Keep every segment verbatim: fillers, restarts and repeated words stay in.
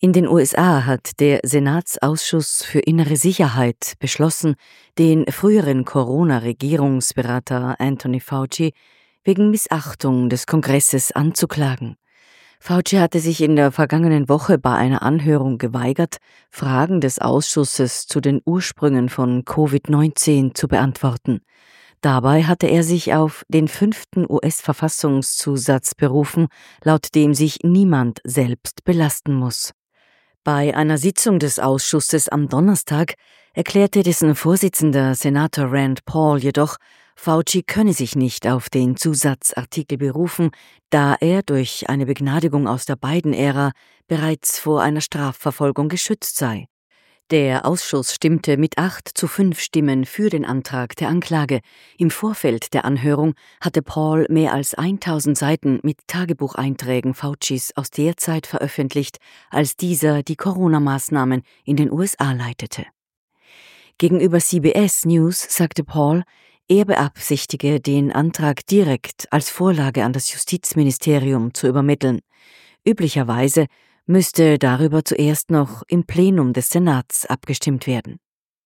In den U S A hat der Senatsausschuss für innere Sicherheit beschlossen, den früheren Corona-Regierungsberater Anthony Fauci wegen Missachtung des Kongresses anzuklagen. Fauci hatte sich in der vergangenen Woche bei einer Anhörung geweigert, Fragen des Ausschusses zu den Ursprüngen von Covid neunzehn zu beantworten. Dabei hatte er sich auf den fünften U S-Verfassungszusatz berufen, laut dem sich niemand selbst belasten muss. Bei einer Sitzung des Ausschusses am Donnerstag erklärte dessen Vorsitzender Senator Rand Paul jedoch, Fauci könne sich nicht auf den Zusatzartikel berufen, da er durch eine Begnadigung aus der Biden-Ära bereits vor einer Strafverfolgung geschützt sei. Der Ausschuss stimmte mit acht zu fünf Stimmen für den Antrag der Anklage. Im Vorfeld der Anhörung hatte Paul mehr als tausend Seiten mit Tagebucheinträgen Faucis aus der Zeit veröffentlicht, als dieser die Corona-Maßnahmen in den U S A leitete. Gegenüber C B S News sagte Paul, er beabsichtige, den Antrag direkt als Vorlage an das Justizministerium zu übermitteln. Üblicherweise müsste darüber zuerst noch im Plenum des Senats abgestimmt werden.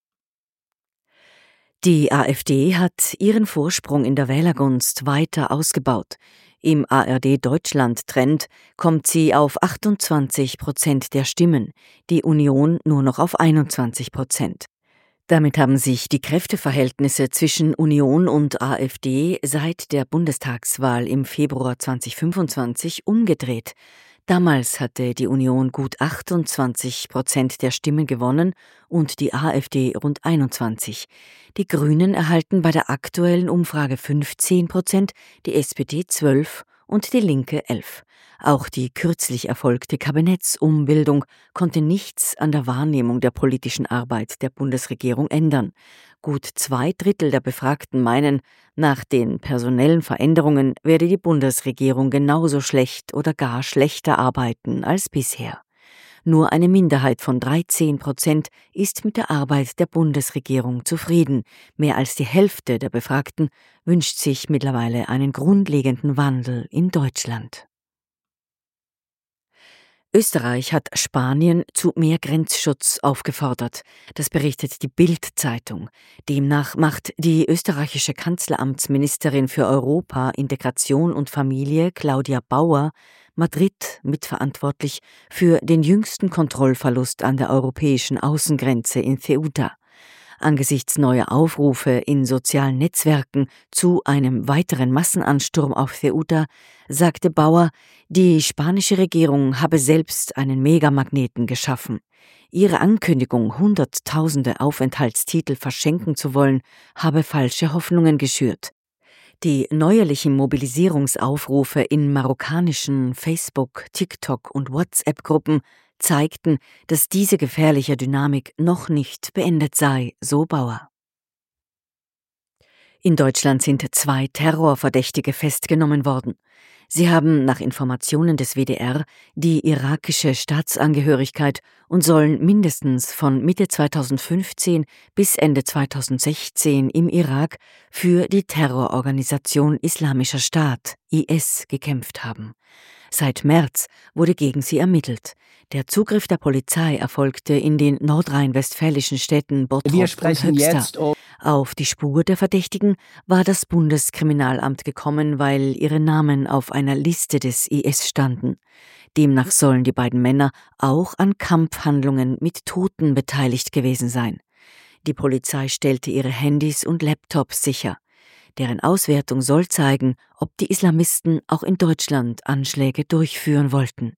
Die AfD hat ihren Vorsprung in der Wählergunst weiter ausgebaut. Im A R D-Deutschland-Trend kommt sie auf achtundzwanzig Prozent der Stimmen, die Union nur noch auf einundzwanzig Prozent. Damit haben sich die Kräfteverhältnisse zwischen Union und AfD seit der Bundestagswahl im Februar zweitausendfünfundzwanzig umgedreht. Damals hatte die Union gut achtundzwanzig Prozent der Stimmen gewonnen und die AfD rund einundzwanzig. Die Grünen erhalten bei der aktuellen Umfrage fünfzehn Prozent, die S P D zwölf und die Linke elf. Auch die kürzlich erfolgte Kabinettsumbildung konnte nichts an der Wahrnehmung der politischen Arbeit der Bundesregierung ändern. Gut zwei Drittel der Befragten meinen, nach den personellen Veränderungen werde die Bundesregierung genauso schlecht oder gar schlechter arbeiten als bisher. Nur eine Minderheit von dreizehn Prozent ist mit der Arbeit der Bundesregierung zufrieden. Mehr als die Hälfte der Befragten wünscht sich mittlerweile einen grundlegenden Wandel in Deutschland. Österreich hat Spanien zu mehr Grenzschutz aufgefordert. Das berichtet die Bild-Zeitung. Demnach macht die österreichische Kanzleramtsministerin für Europa, Integration und Familie Claudia Bauer Madrid mitverantwortlich für den jüngsten Kontrollverlust an der europäischen Außengrenze in Ceuta. Angesichts neuer Aufrufe in sozialen Netzwerken zu einem weiteren Massenansturm auf Ceuta sagte Bauer, die spanische Regierung habe selbst einen Megamagneten geschaffen. Ihre Ankündigung, Hunderttausende Aufenthaltstitel verschenken zu wollen, habe falsche Hoffnungen geschürt. Die neuerlichen Mobilisierungsaufrufe in marokkanischen Facebook-, TikTok- und WhatsApp-Gruppen zeigten, dass diese gefährliche Dynamik noch nicht beendet sei, so Bauer. In Deutschland sind zwei Terrorverdächtige festgenommen worden. Sie haben nach Informationen des W D R die irakische Staatsangehörigkeit und sollen mindestens von Mitte zweitausendfünfzehn bis Ende zweitausendsechzehn im Irak für die Terrororganisation Islamischer Staat, I S, gekämpft haben. Seit März wurde gegen sie ermittelt. Der Zugriff der Polizei erfolgte in den nordrhein-westfälischen Städten Bottrop Wir sprechen und Höxter. jetzt um Auf die Spur der Verdächtigen war das Bundeskriminalamt gekommen, weil ihre Namen auf einer Liste des I S standen. Demnach sollen die beiden Männer auch an Kampfhandlungen mit Toten beteiligt gewesen sein. Die Polizei stellte ihre Handys und Laptops sicher. Deren Auswertung soll zeigen, ob die Islamisten auch in Deutschland Anschläge durchführen wollten.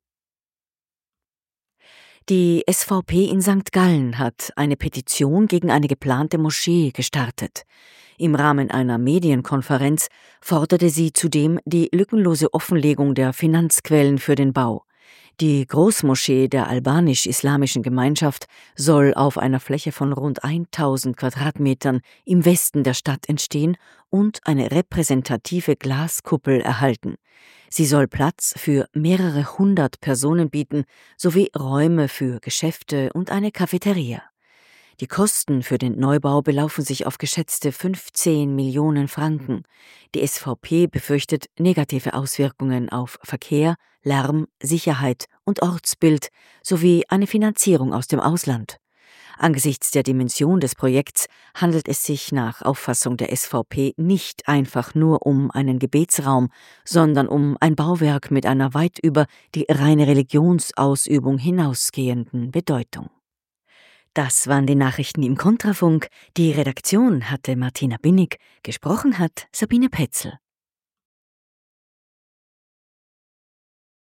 Die S V P in Sankt Gallen hat eine Petition gegen eine geplante Moschee gestartet. Im Rahmen einer Medienkonferenz forderte sie zudem die lückenlose Offenlegung der Finanzquellen für den Bau. Die Großmoschee der albanisch-islamischen Gemeinschaft soll auf einer Fläche von rund tausend Quadratmetern im Westen der Stadt entstehen und eine repräsentative Glaskuppel erhalten. Sie soll Platz für mehrere hundert Personen bieten, sowie Räume für Geschäfte und eine Cafeteria. Die Kosten für den Neubau belaufen sich auf geschätzte fünfzehn Millionen Franken. Die S V P befürchtet negative Auswirkungen auf Verkehr, Lärm, Sicherheit und und Ortsbild sowie eine Finanzierung aus dem Ausland. Angesichts der Dimension des Projekts handelt es sich nach Auffassung der S V P nicht einfach nur um einen Gebetsraum, sondern um ein Bauwerk mit einer weit über die reine Religionsausübung hinausgehenden Bedeutung. Das waren die Nachrichten im Kontrafunk. Die Redaktion hatte Martina Binnig, gesprochen hat Sabine Petzel.